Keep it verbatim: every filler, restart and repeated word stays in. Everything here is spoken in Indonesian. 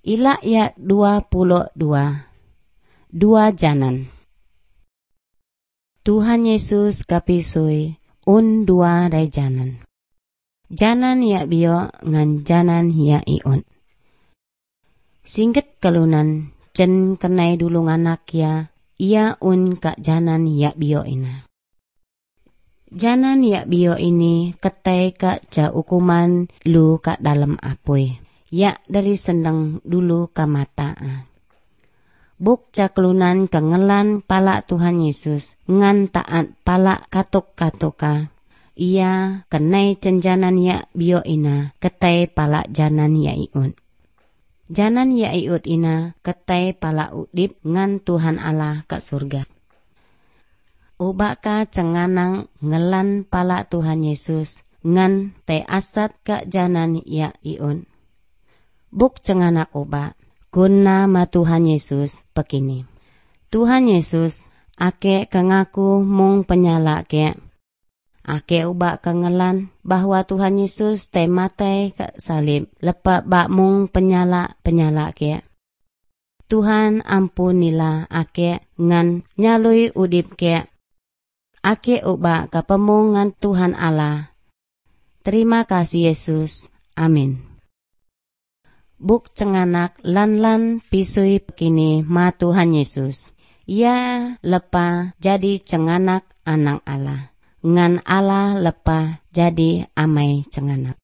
Ila ya dua puluh dua. Dua janan. Tuhan Yesus kapisui un dua dai janan. Janan ya bio ngan janan ya iun. Singget kelunan jen kenai dulu nganak ya, ia un kak janan ya bio ina. Janan ya bio ini ketai kak ja ukuman lu kak dalam apoi. Ya dari sendang dulu ke mata. Buk caklunan kengelan pala Tuhan Yesus. Ngan taat pala katuk-katuka. Ia kenai cenjanan ya bio ina. Ketai pala janan ya iut. Janan ya iut ina ketai pala udip ngan Tuhan Allah ke surga. Ubaka cenganang ngelan pala Tuhan Yesus. Ngan te asat ke janan ya iun. Buk cenganak oba, guna ma Tuhan Yesus begini. Tuhan Yesus, ake kengaku mung penyala ke. Ake oba kengelan bahwa Tuhan Yesus te matai ke salib, lepa bak mung penyala penyala ke. Tuhan ampunilah ake ngan nyalui udip ke. Ake oba ke pemungan Tuhan Allah. Terima kasih Yesus. Amin. Buk cenganak lan-lan pisui kini ma Tuhan Yesus. Ia lepa jadi cenganak anak Allah. Ngan Allah lepa jadi amai cenganak.